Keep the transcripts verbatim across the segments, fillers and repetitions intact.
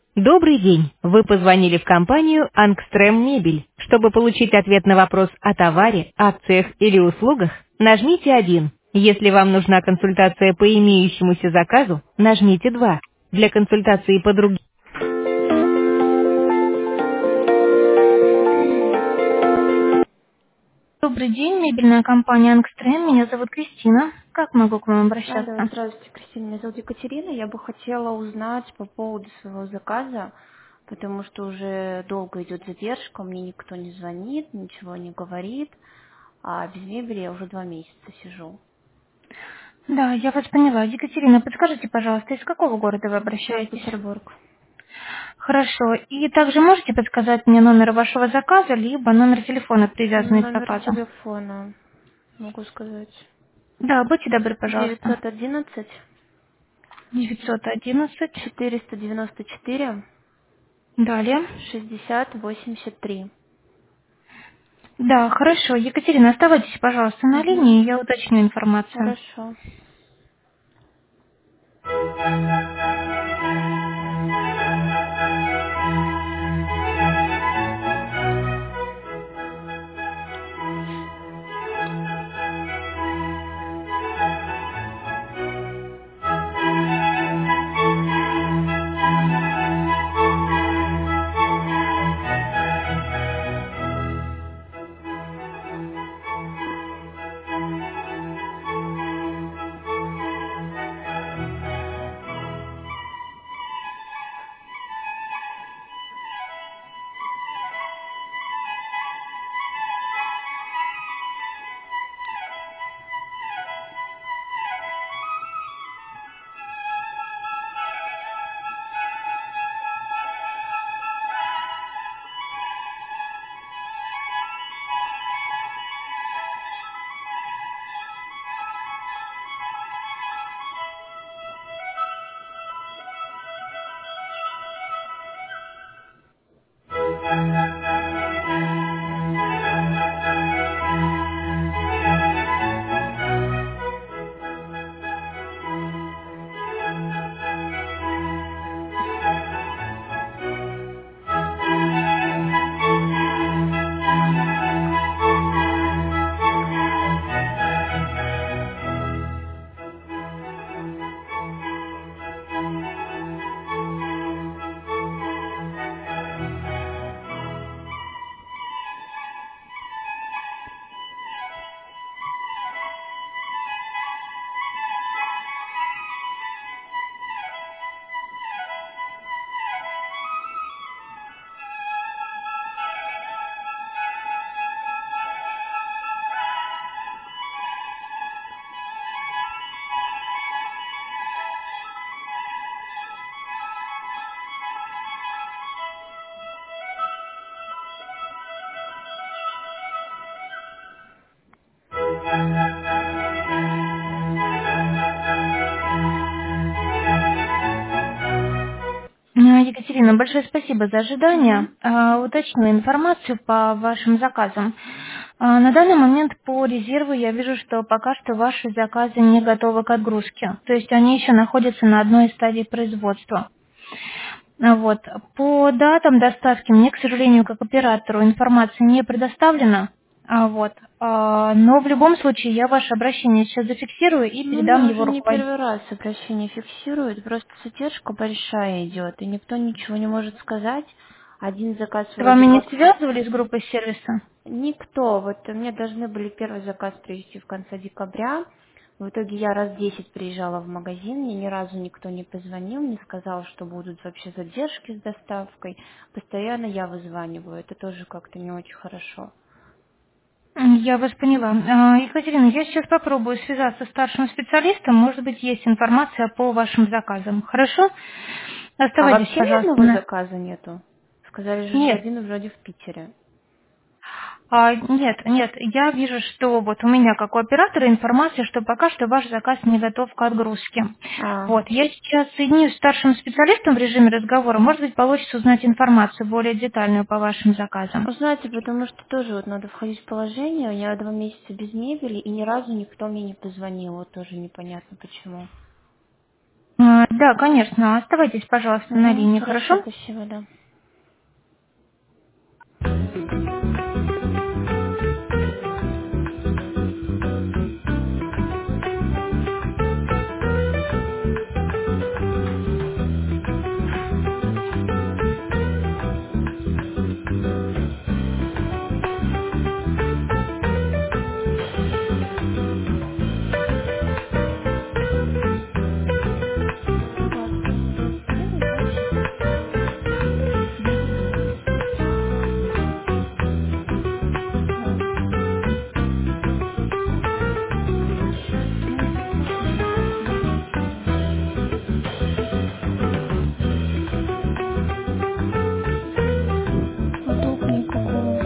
Добрый день! Вы позвонили в компанию «Ангстрем Мебель». Чтобы получить ответ на вопрос о товаре, акциях или услугах, нажмите один. Если вам нужна консультация по имеющемуся заказу, нажмите два. Для консультации по другим... Добрый день, мебельная компания «Ангстрем». Меня зовут Кристина. Как могу к вам Алло, обращаться? здравствуйте, Кристина. Меня зовут Екатерина. Я бы хотела узнать по поводу своего заказа, потому что уже долго идет задержка, мне никто не звонит, ничего не говорит, а без мебели я уже два месяца сижу. Да, я вас поняла. Екатерина, подскажите, пожалуйста, из какого города вы обращаетесь? Санкт-Петербург. Хорошо. И также можете подсказать мне номер вашего заказа, либо номер телефона, привязанный к Номер заказу? телефона, могу сказать. Да, будьте добры, пожалуйста. девятьсот одиннадцать девятьсот одиннадцать. четыреста девяносто четыре Далее. шестьдесят восемьдесят три. Да, хорошо. Екатерина, оставайтесь, пожалуйста, на Угу. линии, я уточню информацию. Хорошо. А, Екатерина, большое спасибо за ожидание. Угу. А, Уточнила информацию по вашим заказам. А, На данный момент по резерву я вижу, что пока что ваши заказы не готовы к отгрузке. То есть они еще находятся на одной из стадий производства. А, Вот. По датам доставки мне, к сожалению, как оператору информация не предоставлена. А, Вот. А, Но в любом случае я ваше обращение сейчас зафиксирую и Ну, меня передам его уже не руководителю. первый раз обращение фиксируют, просто задержка большая идет, и никто ничего не может сказать. Один заказ С вами вроде не как связывались с группой сервиса? никто. Вот мне должны были первый заказ привезти в конце декабря. В итоге я раз десять приезжала в магазин, мне ни разу никто не позвонил, не сказал, что будут вообще задержки с доставкой. Постоянно я вызваниваю, это тоже как-то не очень хорошо. М, Я вас поняла. А, Екатерина, я сейчас попробую связаться с старшим специалистом. Может быть, есть информация по вашим заказам. Хорошо? А Оставайтесь, вообще ни пожалуйста. одного на- заказа нету? Сказали же, что Нет. один вроде в Питере. А, нет, нет, я вижу, что вот у меня, как у оператора, информация, что пока что ваш заказ не готов к отгрузке. А, Вот, я сейчас соединюсь с старшим специалистом в режиме разговора. Может быть, получится узнать информацию более детальную по вашим заказам. ну, знаете, потому что тоже вот надо входить в положение. Я два месяца без мебели, и ни разу никто мне не позвонил. Вот тоже непонятно почему. А, Да, конечно. Оставайтесь, пожалуйста, на Угу, линии, хорошо, хорошо? спасибо, да. Классно. Делай дальше. Видео. Да. Ну, это сложно. Видео делай. А толку никакого.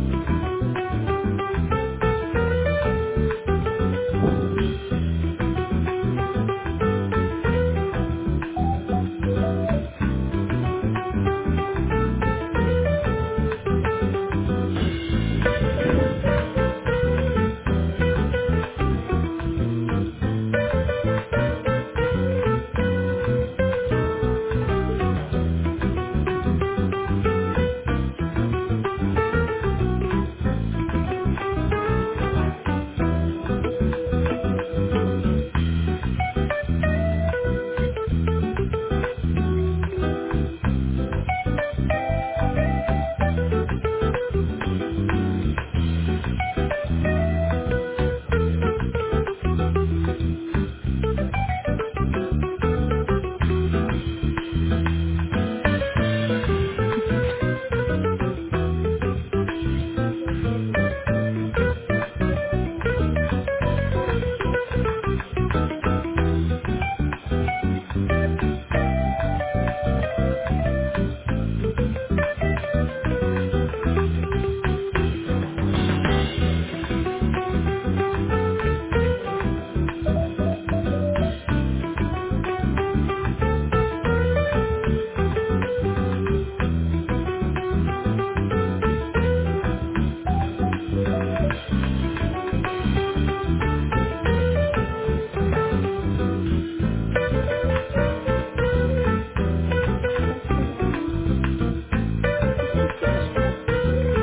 Сейчас верну. Посвети, пожалуйста.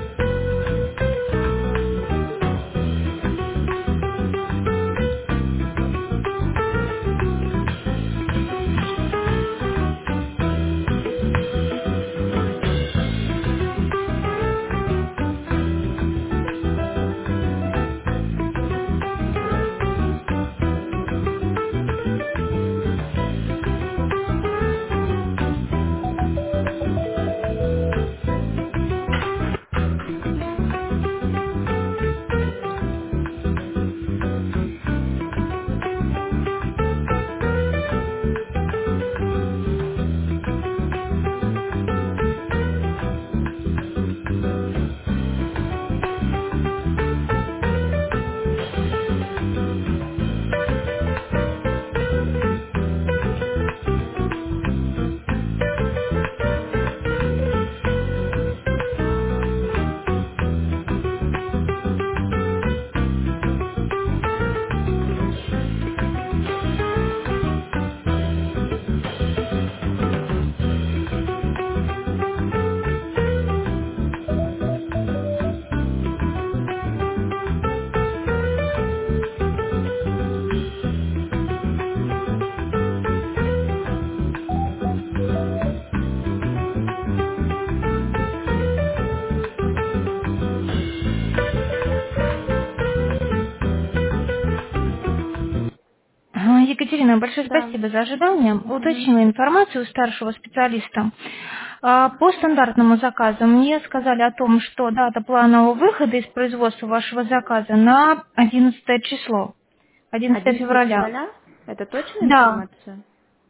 А, Екатерина, большое Да. спасибо за ожидание. Угу. Уточнила информацию у старшего специалиста. А, По стандартному заказу мне сказали о том, что дата планового выхода из производства вашего заказа на одиннадцатое число, одиннадцатое одиннадцатого февраля. февраля? Это точная Да, информация?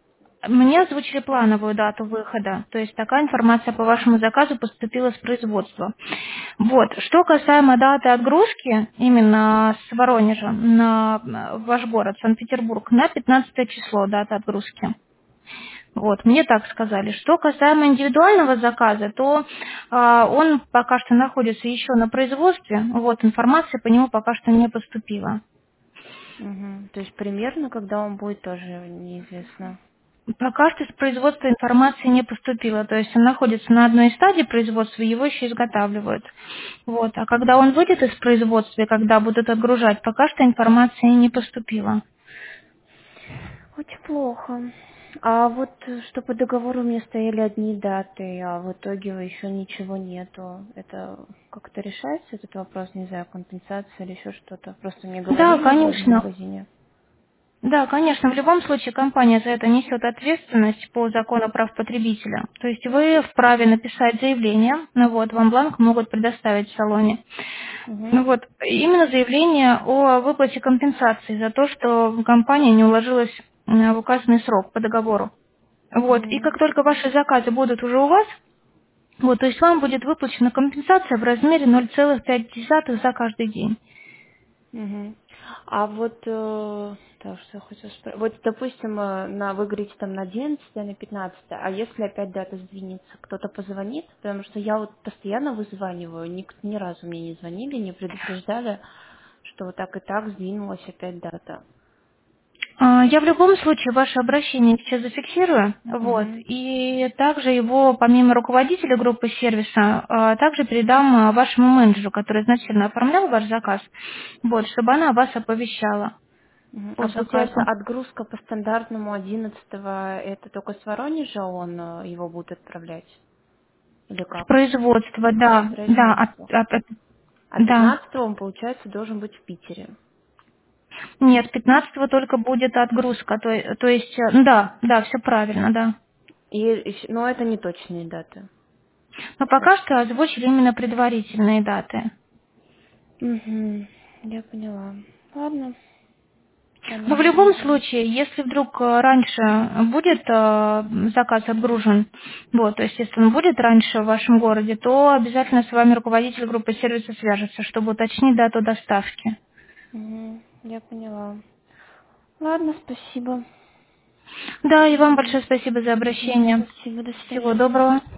мне озвучили плановую дату выхода, то есть такая информация по вашему заказу поступила с производства. Вот. Что касаемо даты отгрузки, именно с Воронежа на э, ваш город, Санкт-Петербург, на пятнадцатое число дата отгрузки. Вот, мне так сказали. Что касаемо индивидуального заказа, то а, он пока что находится еще на производстве, вот, информация по нему пока что не поступила. Угу. То есть примерно, когда он будет, тоже неизвестно. Пока что с производства информации не поступило, то есть он находится на одной стадии производства, его еще изготавливают. Вот. А когда он выйдет из производства, и когда будут отгружать, пока что информация не поступила. Очень плохо. А вот э, что по договору у меня стояли одни даты, а в итоге еще ничего нету. Это как-то решается этот вопрос, не знаю, компенсация или еще что-то? Просто мне Да, говорили в конечно. магазине. Да, конечно, в любом случае компания за это несет ответственность по закону прав потребителя. То есть вы вправе написать заявление, ну вот, вам бланк могут предоставить в салоне. Угу. Ну вот, именно заявление о выплате компенсации за то, что компания не уложилась э, в указанный срок по договору. Вот, и Угу. как только ваши заказы будут уже у вас, вот, то есть вам будет выплачена компенсация в размере ноль целых пять десятых за каждый день. Угу. А вот, э, так, что я хотела спросить. Вот, допустим, э, на, вы говорите там на одиннадцатое, на пятнадцатое, а если опять дата сдвинется, кто-то позвонит? Потому что я вот постоянно вызваниваю, ник- ни разу мне не звонили, не предупреждали, что вот так и так сдвинулась опять дата. А, Я в любом случае ваше обращение сейчас зафиксирую, вот, Угу. и также его, помимо руководителя группы сервиса, а, также передам а, вашему менеджеру, который изначально оформлял ваш заказ, вот, чтобы она вас оповещала Мгм. по А получается, заказу. отгрузка по стандартному одиннадцатого это только с Воронежа он э, его будет отправлять? Или С как? производства, да, да, от- Производство. от- от- А да. пятнадцатого он, получается, должен быть в Питере. Нет, пятнадцатого только будет отгрузка, то, е- то есть, э, ну да, да, все правильно, да. И, ещё- но это не точные даты. Но пока что озвучили именно предварительные даты. Угу. Я поняла. Ладно, Но в понятно. любом случае, если вдруг э, раньше будет э, заказ отгружен, вот, то есть если он будет раньше в вашем городе, то обязательно с вами руководитель группы сервиса свяжется, чтобы уточнить дату доставки. Угу. Я поняла. Ладно, спасибо. Да, и вам большое спасибо за Угу. обращение. Спасибо, до Всего свидания. доброго.